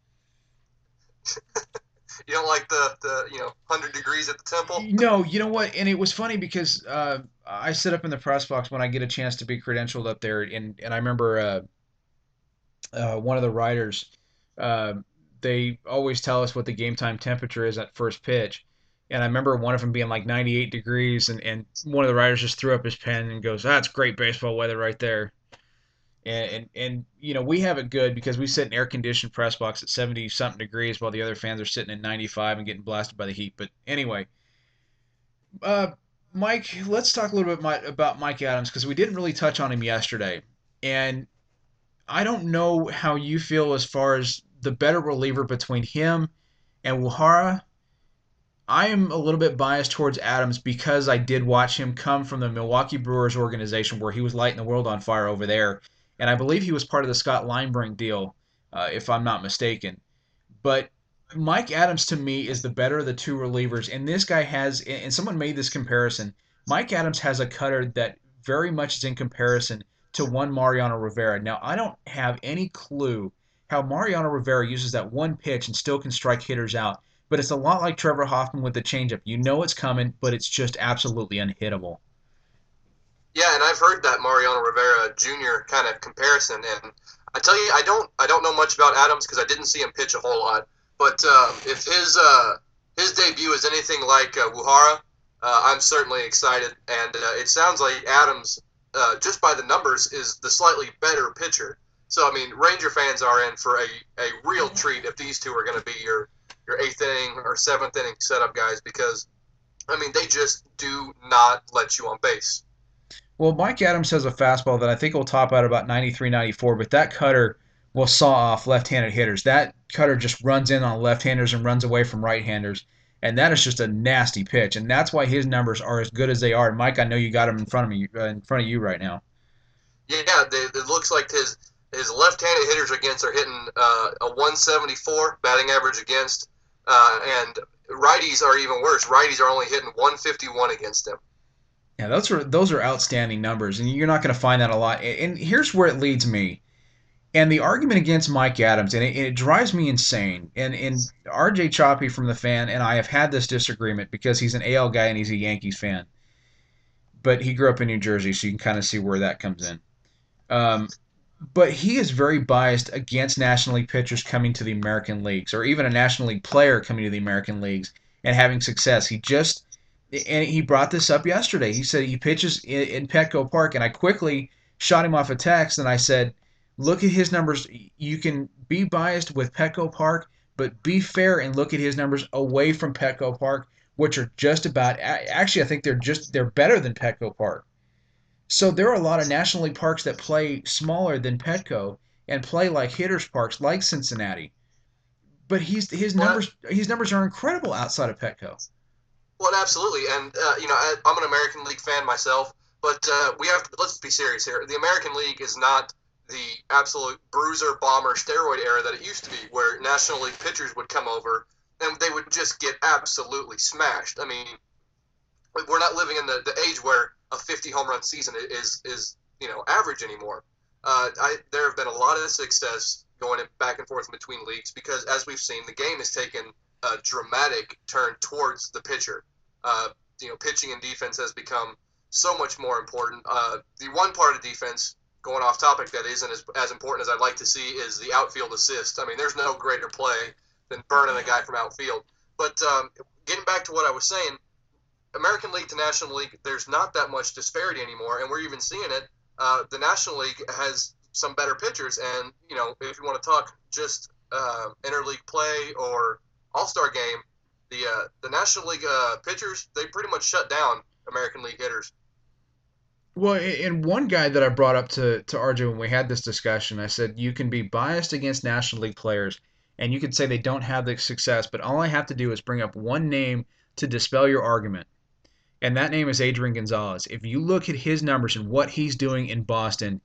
You don't like the, the you know, one hundred degrees at the Temple? No, you know what? And it was funny because uh, I sit up in the press box when I get a chance to be credentialed up there. And, and I remember uh, uh, one of the writers, uh, they always tell us what the game time temperature is at first pitch. And I remember one of them being like ninety-eight degrees. And, and one of the writers just threw up his pen and goes, "That's great baseball weather right there." And, and, and you know, we have it good because we sit in air-conditioned press box at seventy-something degrees while the other fans are sitting at ninety-five and getting blasted by the heat. But anyway, uh, Mike, let's talk a little bit about Mike Adams because we didn't really touch on him yesterday. And I don't know how you feel as far as the better reliever between him and Wohara. I am a little bit biased towards Adams because I did watch him come from the Milwaukee Brewers organization where he was lighting the world on fire over there. And I believe he was part of the Scott Linebrink deal, uh, if I'm not mistaken. But Mike Adams, to me, is the better of the two relievers. And this guy has, and someone made this comparison, Mike Adams has a cutter that very much is in comparison to one Mariano Rivera. Now, I don't have any clue how Mariano Rivera uses that one pitch and still can strike hitters out. But it's a lot like Trevor Hoffman with the changeup. You know it's coming, but it's just absolutely unhittable. Yeah, and I've heard that Mariano Rivera Junior kind of comparison, and I tell you, I don't, I don't know much about Adams because I didn't see him pitch a whole lot. But uh, if his uh, his debut is anything like uh, Wohara, uh, I'm certainly excited. And uh, it sounds like Adams, uh, just by the numbers, is the slightly better pitcher. So I mean, Ranger fans are in for a, a real treat if these two are going to be your your eighth inning or seventh inning setup guys, because I mean they just do not let you on base. Well, Mike Adams has a fastball that I think will top out about ninety-three, ninety-four, but that cutter will saw off left-handed hitters. That cutter just runs in on left-handers and runs away from right-handers, and that is just a nasty pitch, and that's why his numbers are as good as they are. And Mike, I know you got him in front of me, uh, in front of you right now. Yeah, they, it looks like his his left-handed hitters against are hitting uh, a one seventy-four batting average against, uh, and righties are even worse. Righties are only hitting one fifty-one against him. Yeah, those are those are outstanding numbers, and you're not going to find that a lot. And here's where it leads me. And the argument against Mike Adams, and it, it drives me insane. And, and R J Choppy from the Fan and I have had this disagreement because he's an A L guy and he's a Yankees fan. But he grew up in New Jersey, so you can kind of see where that comes in. Um, but he is very biased against National League pitchers coming to the American Leagues, or even a National League player coming to the American Leagues and having success. He just, and he brought this up yesterday. He said he pitches in, in Petco Park, and I quickly shot him off a text, and I said, look at his numbers. You can be biased with Petco Park, but be fair and look at his numbers away from Petco Park, which are just about. Actually, I think they're just they're better than Petco Park. So there are a lot of National League parks that play smaller than Petco and play like hitters parks, like Cincinnati. But he's his Well, numbers his numbers are incredible outside of Petco. well, absolutely, and uh, you know, I, I'm an American League fan myself, but uh, we have to let's be serious here. The American League is not the absolute bruiser, bomber, steroid era that it used to be, where National League pitchers would come over and they would just get absolutely smashed. I mean, we're not living in the, the age where a fifty home run season is is you know average anymore. Uh, I, there have been a lot of success going back and forth between leagues because, as we've seen, the game has taken a dramatic turn towards the pitcher. Uh, you know, pitching and defense has become so much more important. Uh, the one part of defense, going off topic, that isn't as, as important as I'd like to see is the outfield assist. I mean, there's no greater play than burning a guy from outfield. But um, getting back to what I was saying, American League to National League, there's not that much disparity anymore, and we're even seeing it. Uh, the National League has some better pitchers, and you know, if you want to talk just uh, interleague play or All-Star game, the uh, the National League uh, pitchers, they pretty much shut down American League hitters. Well, and one guy that I brought up to, to R J when we had this discussion, I said you can be biased against National League players, and you could say they don't have the success, but all I have to do is bring up one name to dispel your argument, and that name is Adrian Gonzalez. If you look at his numbers and what he's doing in Boston,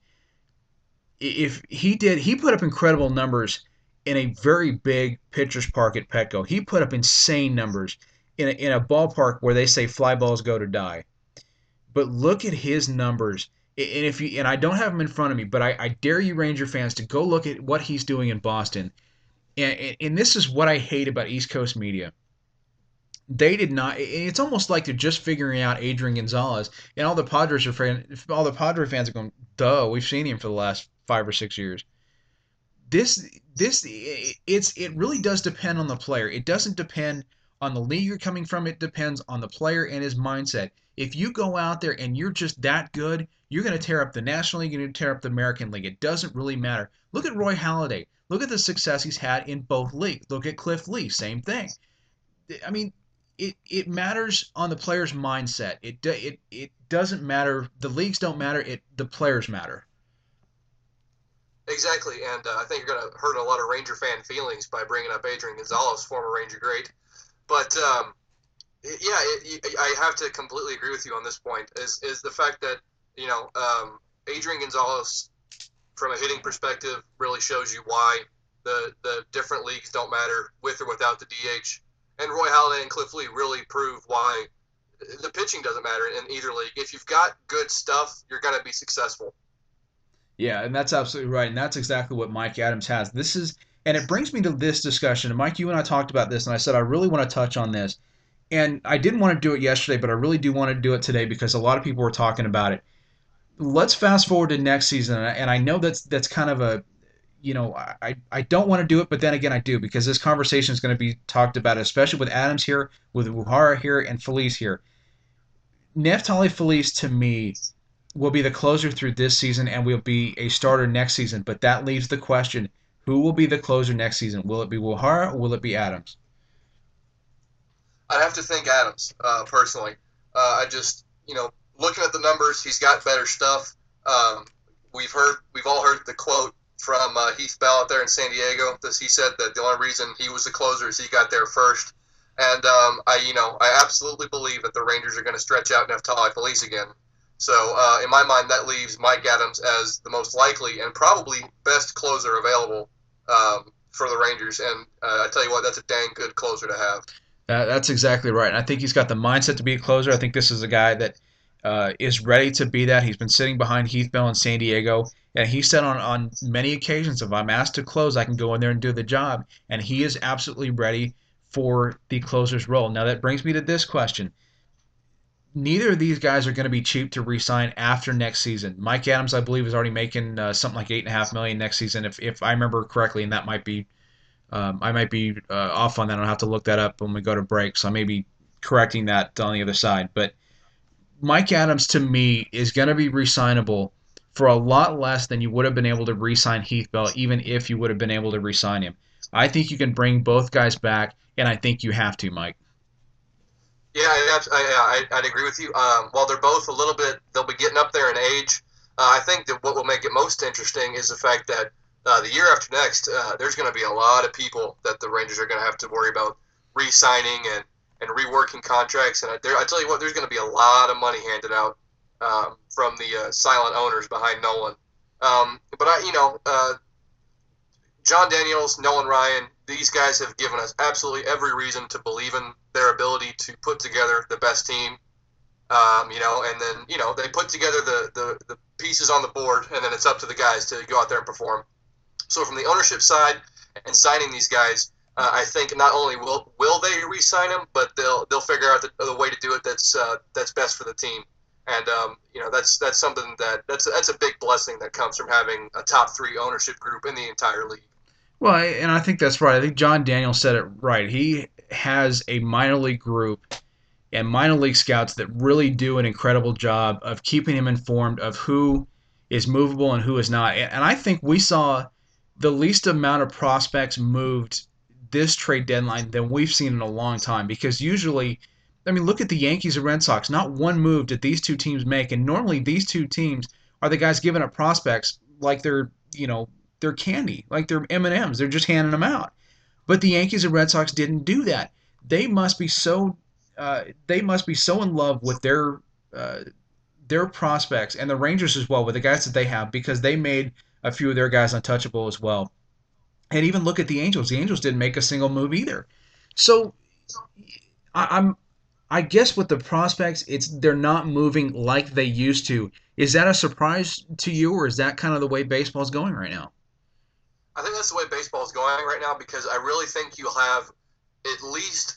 if he did, he put up incredible numbers in a very big pitcher's park at Petco. He put up insane numbers in a, in a ballpark where they say fly balls go to die. But look at his numbers, and if you and I don't have them in front of me, but I, I dare you, Ranger fans, to go look at what he's doing in Boston. And, and this is what I hate about East Coast media. They did not. It's almost like they're just figuring out Adrian Gonzalez, and all the Padres are fan, all the Padre fans are going, "Duh, we've seen him for the last five or six years." This this it's it really does depend on the player. It doesn't depend on the league you're coming from. It depends on the player and his mindset. If you go out there and you're just that good, you're going to tear up the National League, you're going to tear up the American League. It doesn't really matter. Look at Roy Halladay. Look at the success he's had in both leagues. Look at Cliff Lee, same thing. I mean, it it matters on the player's mindset. It it it doesn't matter. The leagues don't matter. It the players matter. Exactly, and uh, I think you're going to hurt a lot of Ranger fan feelings by bringing up Adrian Gonzalez, former Ranger great. But um, yeah, it, I have to completely agree with you on this point. Is is the fact that you know um, Adrian Gonzalez, from a hitting perspective, really shows you why the the different leagues don't matter with or without the D H. And Roy Halladay and Cliff Lee really prove why the pitching doesn't matter in either league. If you've got good stuff, you're going to be successful. Yeah, and that's absolutely right, and that's exactly what Mike Adams has. This is, and it brings me to this discussion. And Mike, you and I talked about this, and I said I really want to touch on this. And I didn't want to do it yesterday, but I really do want to do it today because a lot of people were talking about it. Let's fast forward to next season, and I know that's that's kind of a, you know, I, I don't want to do it, but then again I do because this conversation is going to be talked about, especially with Adams here, with Woodhara here, and Feliz here. Neftali Feliz, to me, will be the closer through this season and will be a starter next season, but that leaves the question, who will be the closer next season? Will it be Woodhara or will it be Adams? I'd have to think Adams, uh, personally. Uh, I just, you know, looking at the numbers, he's got better stuff. Um, we've heard, we've all heard the quote from uh, Heath Bell out there in San Diego. This, he said that the only reason he was the closer is he got there first. And um, I, you know, I absolutely believe that the Rangers are going to stretch out Neftali Feliz again. So uh, in my mind, that leaves Mike Adams as the most likely and probably best closer available um, for the Rangers. And uh, I tell you what, that's a dang good closer to have. That, that's exactly right. And I think he's got the mindset to be a closer. I think this is a guy that uh, is ready to be that. He's been sitting behind Heath Bell in San Diego, and he said on, on many occasions, if I'm asked to close, I can go in there and do the job. And he is absolutely ready for the closer's role. Now that brings me to this question. Neither of these guys are going to be cheap to re-sign after next season. Mike Adams, I believe, is already making uh, something like eight and a half million next season, if if I remember correctly, and that might be um, I might be uh, off on that. I'll have to look that up when we go to break, so I may be correcting that on the other side. But Mike Adams, to me, is going to be re-signable for a lot less than you would have been able to re-sign Heath Bell, even if you would have been able to re-sign him. I think you can bring both guys back, and I think you have to, Mike. Yeah, I, I, I'd agree with you. Um, while they're both a little bit, they'll be getting up there in age. Uh, I think that what will make it most interesting is the fact that uh, the year after next, uh, there's going to be a lot of people that the Rangers are going to have to worry about re-signing and, and reworking contracts. And I, there, I tell you what, there's going to be a lot of money handed out um, from the uh, silent owners behind Nolan. Um, but I, you know, uh, John Daniels, Nolan Ryan, these guys have given us absolutely every reason to believe in their ability to put together the best team. Um, you know, and then, you know, they put together the, the, the pieces on the board, and then it's up to the guys to go out there and perform. So from the ownership side and signing these guys, uh, I think not only will will they re-sign them, but they'll they'll figure out the, the way to do it that's uh, that's best for the team. And um, you know, that's that's something that that's that's a big blessing that comes from having a top three ownership group in the entire league. Well, and I think that's right. I think John Daniels said it right. He has a minor league group and minor league scouts that really do an incredible job of keeping him informed of who is movable and who is not. And I think we saw the least amount of prospects moved this trade deadline than we've seen in a long time. Because usually, I mean, look at the Yankees and Red Sox. Not one move did these two teams make. And normally these two teams are the guys giving up prospects like they're, you know, they're candy, like they're M and M's. They're just handing them out. But the Yankees and Red Sox didn't do that. They must be so uh, they must be so in love with their uh, their prospects, and the Rangers as well, with the guys that they have, because they made a few of their guys untouchable as well. And even look at the Angels. The Angels didn't make a single move either. So I, I'm I guess with the prospects, it's they're not moving like they used to. Is that a surprise to you, or is that kind of the way baseball's going right now? I think that's the way baseball is going right now, because I really think you'll have at least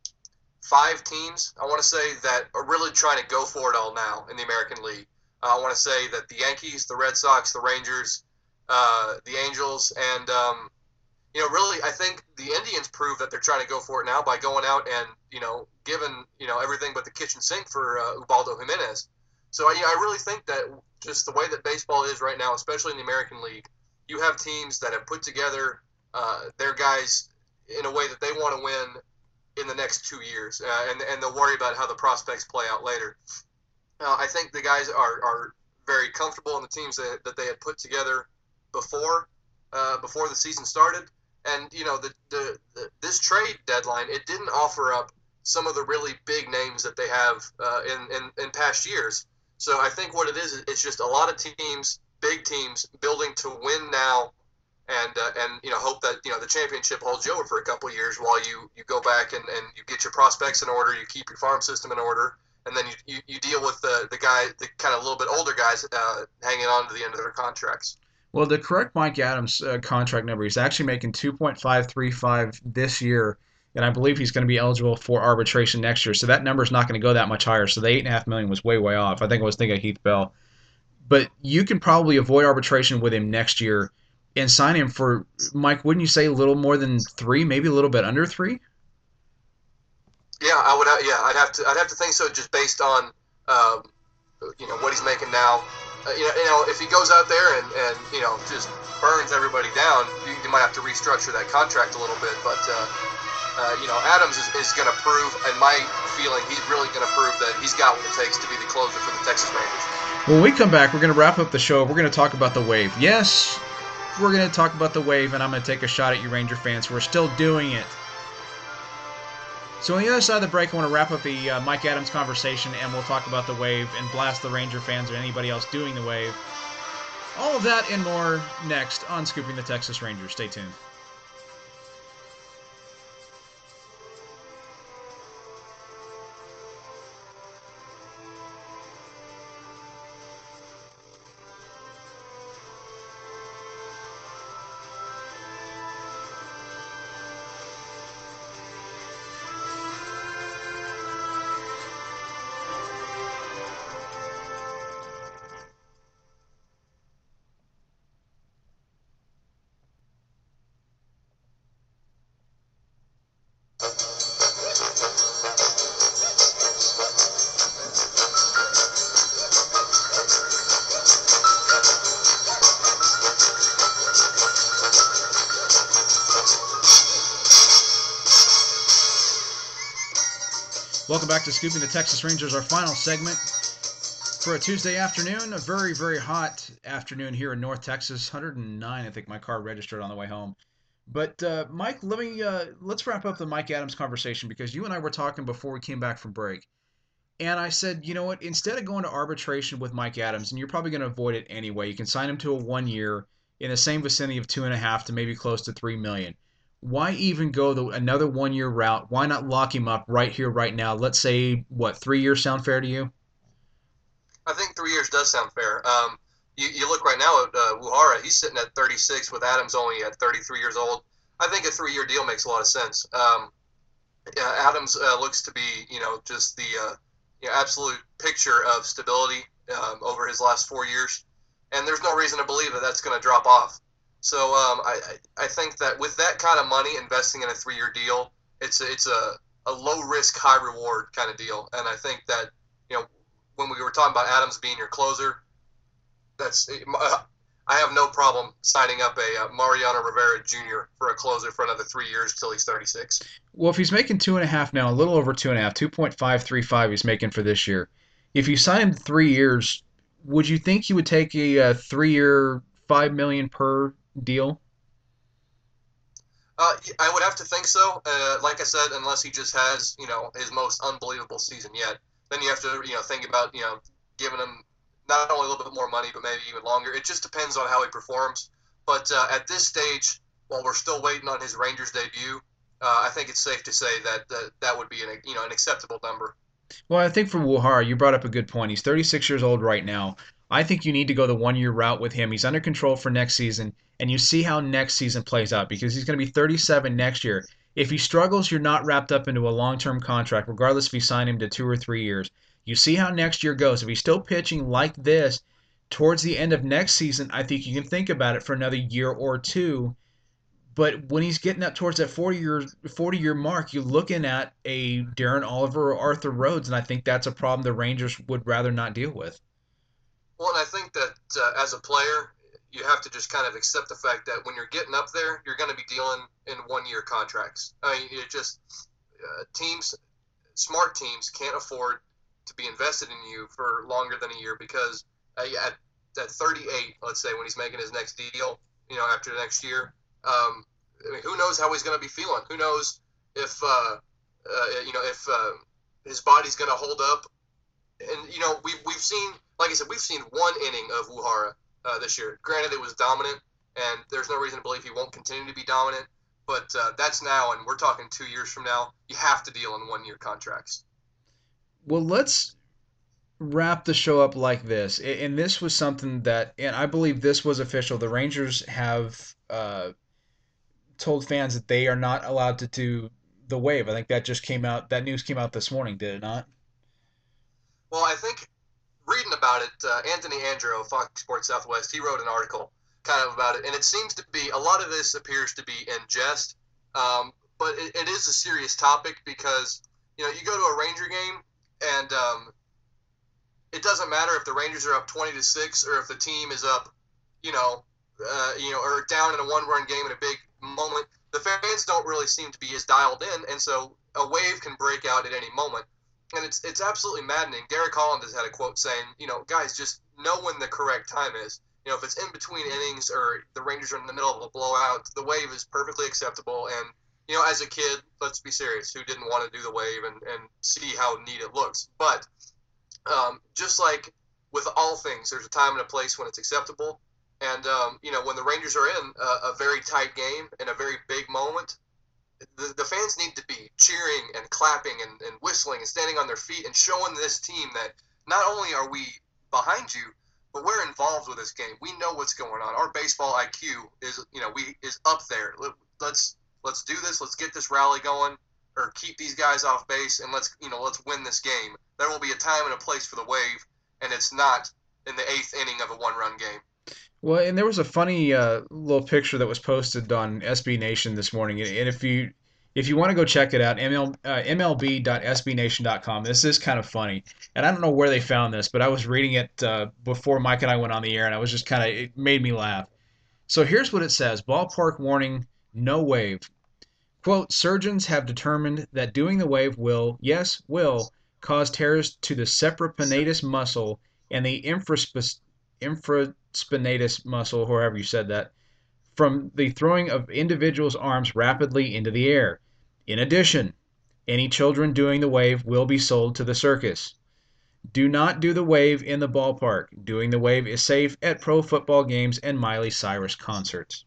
five teams, I want to say, that are really trying to go for it all now in the American League. Uh, I want to say that the Yankees, the Red Sox, the Rangers, uh, the Angels, and, um, you know, really, I think the Indians prove that they're trying to go for it now by going out and, you know, giving, you know, everything but the kitchen sink for uh, Ubaldo Jimenez. So I, you know, I really think that just the way that baseball is right now, especially in the American League, you have teams that have put together uh, their guys in a way that they want to win in the next two years, uh, and and they'll worry about how the prospects play out later. Uh, I think the guys are, are very comfortable in the teams that, that they had put together before uh, before the season started, and you know the, the the this trade deadline, it didn't offer up some of the really big names that they have uh, in, in in past years. So I think what it is, it's just a lot of teams, big teams, building to win now, and uh, and you know hope that you know the championship holds you over for a couple of years while you, you go back and, and you get your prospects in order, you keep your farm system in order, and then you, you, you deal with the the guy, the kind of a little bit older guys uh, hanging on to the end of their contracts. Well, the correct Mike Adams uh, contract number, he's actually making two point five three five this year, and I believe he's going to be eligible for arbitration next year. So that number is not going to go that much higher. So the eight and a half million was way, way off. I think I was thinking of Heath Bell, but you can probably avoid arbitration with him next year and sign him for, Mike, wouldn't you say a little more than three, maybe a little bit under three? Yeah, I would. Yeah, I'd have to. I'd have to think so, just based on um, you know what he's making now. Uh, you know, you know, if he goes out there and, and you know just burns everybody down, you, you might have to restructure that contract a little bit. But uh, uh, you know, Adams is, is going to prove, and my feeling, he's really going to prove that he's got what it takes to be the closer for the Texas Rangers. When we come back, we're going to wrap up the show. We're going to talk about the wave. Yes, we're going to talk about the wave, and I'm going to take a shot at you Ranger fans. We're still doing it. So on the other side of the break, I want to wrap up the uh, Mike Adams conversation, and we'll talk about the wave and blast the Ranger fans or anybody else doing the wave. All of that and more next on Scooping the Texas Rangers. Stay tuned. Welcome back to Scooping the Texas Rangers, our final segment for a Tuesday afternoon. A very, very hot afternoon here in North Texas. one hundred nine, I think my car registered on the way home. But uh, Mike, let me uh, let's wrap up the Mike Adams conversation, because you and I were talking before we came back from break, and I said, you know what? Instead of going to arbitration with Mike Adams, and you're probably going to avoid it anyway, you can sign him to a one year in the same vicinity of two and a half to maybe close to three million. Why even go the another one year route? Why not lock him up right here, right now? Let's say, what, three years sound fair to you? I think three years does sound fair. Um, you, you look right now at uh, Wuhara, he's sitting at thirty-six with Adams only at thirty-three years old. I think a three-year deal makes a lot of sense. Um, yeah, Adams uh, looks to be, you know, just the uh, you know, absolute picture of stability um, over his last four years, and there's no reason to believe that that's going to drop off. So um, I, I think that with that kind of money, investing in a three-year deal, it's a, it's a, a low-risk, high-reward kind of deal, and I think that, you know, when we were talking about Adams being your closer, that's I have no problem signing up a uh, Mariano Rivera Junior for a closer for another three years till he's thirty-six. Well, if he's making two and a half now, a little over two and a half, two point five three five he's making for this year. If you sign him three years, would you think he would take a, a three-year, five million per deal? Uh, I would have to think so. Uh, like I said, unless he just has, you know, his most unbelievable season yet, then you have to, you know, think about, you know, giving him not only a little bit more money, but maybe even longer. It just depends on how he performs. But uh, at this stage, while we're still waiting on his Rangers debut, uh, I think it's safe to say that that, that would be an, you know, an acceptable number. Well, I think for Wuhara, you brought up a good point. He's thirty-six years old right now. I think you need to go the one year route with him. He's under control for next season, and you see how next season plays out, because he's going to be thirty-seven next year. If he struggles, you're not wrapped up into a long term contract, regardless if you sign him to two or three years. You see how next year goes. If he's still pitching like this towards the end of next season, I think you can think about it for another year or two. But when he's getting up towards that forty year forty year mark, you're looking at a Darren Oliver or Arthur Rhodes, and I think that's a problem the Rangers would rather not deal with. Well, and I think that uh, as a player, you have to just kind of accept the fact that when you're getting up there, you're going to be dealing in one-year contracts. I mean, it just uh, teams, smart teams, can't afford to be invested in you for longer than a year, because uh, at at thirty-eight, let's say, when he's making his next deal, you know, after the next year, um, I mean, who knows how he's going to be feeling? Who knows if uh, uh, you know if uh, his body's going to hold up? And you know, we've we've seen, like I said, we've seen one inning of Wuhara uh, this year. Granted, it was dominant, and there's no reason to believe he won't continue to be dominant. But uh, that's now, and we're talking two years from now. You have to deal in one-year contracts. Well, let's wrap the show up like this. And this was something that, and I believe this was official. The Rangers have uh, told fans that they are not allowed to do the wave. I think that just came out. That news came out this morning, did it not? Well, I think reading about it, uh, Anthony Andro, Fox Sports Southwest, he wrote an article kind of about it, and it seems to be a lot of this appears to be in jest, um, but it, it is a serious topic, because you know, you go to a Ranger game, and um, it doesn't matter if the Rangers are up twenty to six or if the team is up, you know, uh, you know, or down in a one-run game in a big moment. The fans don't really seem to be as dialed in, and so a wave can break out at any moment. And it's it's absolutely maddening. Derek Holland has had a quote saying, you know, guys, just know when the correct time is. You know, if it's in between innings or the Rangers are in the middle of a blowout, the wave is perfectly acceptable. And, you know, as a kid, let's be serious, who didn't want to do the wave and, and see how neat it looks? But um, just like with all things, there's a time and a place when it's acceptable. And, um, you know, when the Rangers are in a, a very tight game in a very big moment, the, the fans need to be cheering and clapping and, and whistling and standing on their feet and showing this team that not only are we behind you, but we're involved with this game. We know what's going on. Our baseball I Q is, you know, we is up there. Let's let's do this. Let's get this rally going, or keep these guys off base, and let's you know let's win this game. There will be a time and a place for the wave, and it's not in the eighth inning of a one-run game. Well, and there was a funny uh, little picture that was posted on S B Nation this morning, and if you if you want to go check it out, M L, uh, M L B dot S B Nation dot com. This is kind of funny, and I don't know where they found this, but I was reading it uh, before Mike and I went on the air, and I was just kind of it made me laugh. So here's what it says: Ballpark warning, no wave. Quote: Surgeons have determined that doing the wave will, yes, will cause tears to the supraspinatus muscle and the infraspinatus infraspinatus muscle, however you said that, from the throwing of individuals' arms rapidly into the air. In addition, any children doing the wave will be sold to the circus. Do not do the wave in the ballpark. Doing the wave is safe at pro football games and Miley Cyrus concerts.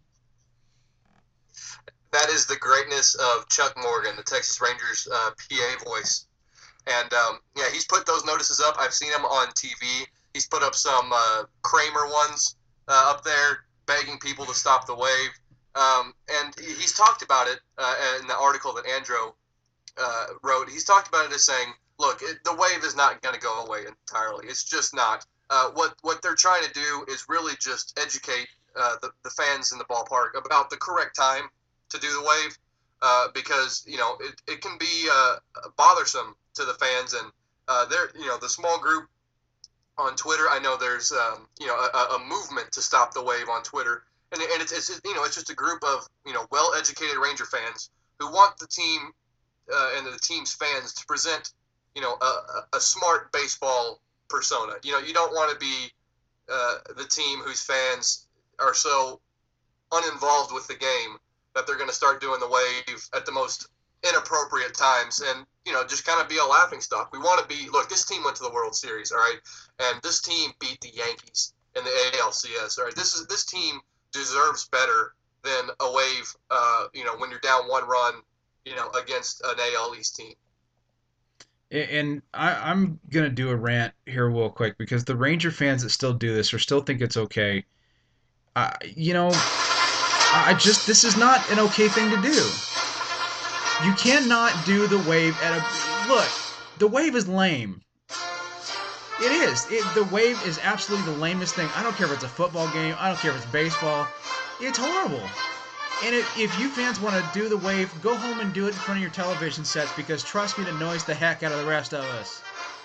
That is the greatness of Chuck Morgan, the Texas Rangers uh, P A voice. And, um, yeah, he's put those notices up. I've seen them on T V. He's put up some uh, Kramer ones uh, up there begging people to stop the wave. Um, and he's talked about it uh, in the article that Andro uh, wrote. He's talked about it as saying, look, it, the wave is not going to go away entirely. It's just not. Uh, what, what they're trying to do is really just educate uh, the, the fans in the ballpark about the correct time to do the wave uh, because, you know, it, it can be uh, bothersome to the fans. And uh, they're, you know, the small group on Twitter, I know there's, um, you know, a, a movement to stop the wave on Twitter. And, and it's, it's, you know, it's just a group of, you know, well-educated Ranger fans who want the team uh, and the team's fans to present, you know, a, a smart baseball persona. You know, you don't want to be uh, the team whose fans are so uninvolved with the game that they're going to start doing the wave at the most inappropriate times and, you know, just kind of be a laughing stock. We want to be, look, this team went to the World Series, all right? And this team beat the Yankees in the A L C S, all right? This is this team deserves better than a wave, uh, you know, when you're down one run, you know, against an A L East team. And I, I'm going to do a rant here real quick because the Ranger fans that still do this or still think it's okay, uh, you know, I just, this is not an okay thing to do. You cannot do the wave at a, look, the wave is lame. It is. It, the wave is absolutely the lamest thing. I don't care if it's a football game. I don't care if it's baseball. It's horrible. And if, if you fans want to do the wave, go home and do it in front of your television sets because trust me, it annoys the heck out of the rest of us.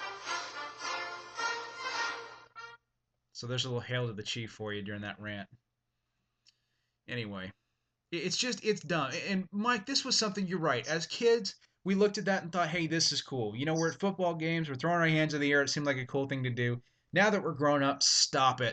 So there's a little hail to the chief for you during that rant. Anyway, it's just, it's dumb. And Mike, this was something, you're right. As kids, we looked at that and thought, hey, this is cool. You know, we're at football games, we're throwing our hands in the air. It seemed like a cool thing to do. Now that we're grown up, stop it.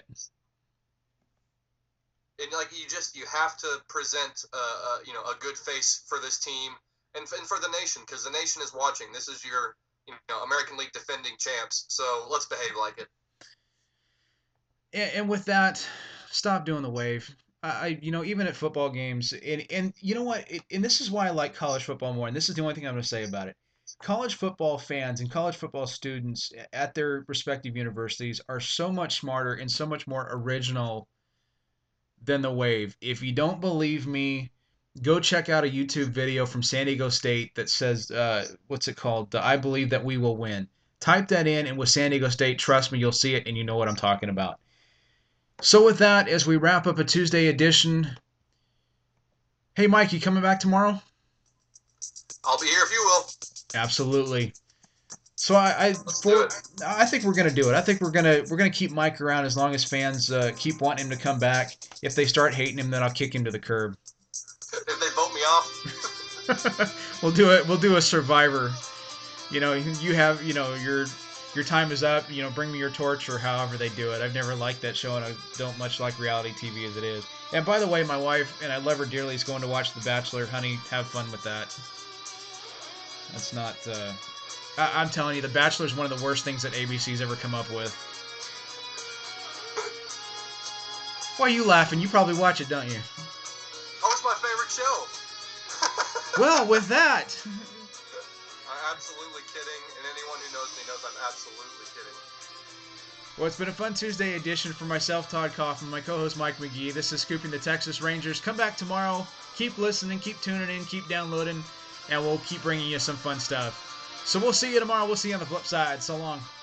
And like you just, you have to present, uh, uh, you know, a good face for this team and, and for the nation, because the nation is watching. This is your, you know, American League defending champs. So let's behave like it. And, and with that, stop doing the wave. I, you know, even at football games, and, and you know what, it, and this is why I like college football more, and this is the only thing I'm going to say about it. College football fans and college football students at their respective universities are so much smarter and so much more original than the wave. If you don't believe me, go check out a YouTube video from San Diego State that says, uh, what's it called? The I Believe That We Will Win. Type that in, and with San Diego State, trust me, you'll see it, and you know what I'm talking about. So with that, as we wrap up a Tuesday edition, hey, Mike, you coming back tomorrow? I'll be here if you will. Absolutely. So I, I, for, I think we're gonna do it. I think we're gonna we're gonna keep Mike around as long as fans uh, keep wanting him to come back. If they start hating him, then I'll kick him to the curb. If they vote me off, we'll do it. We'll do a Survivor. You know, you have you know your. Your time is up, you know, bring me your torch or however they do it. I've never liked that show and I don't much like reality T V as it is. And by the way, my wife, and I love her dearly, is going to watch The Bachelor. Honey, have fun with that. That's not. Uh, I, I'm telling you, The Bachelor is one of the worst things that A B C's ever come up with. Why are you laughing? You probably watch it, don't you? Oh, it's my favorite show. Well, with that. I'm absolutely kidding, and anyone who knows me knows I'm absolutely kidding. Well, it's been a fun Tuesday edition for myself, Todd Kaufman, my co-host Mike McGee. This is Scooping the Texas Rangers. Come back tomorrow. Keep listening, keep tuning in, keep downloading, and we'll keep bringing you some fun stuff. So we'll see you tomorrow. We'll see you on the flip side. So long.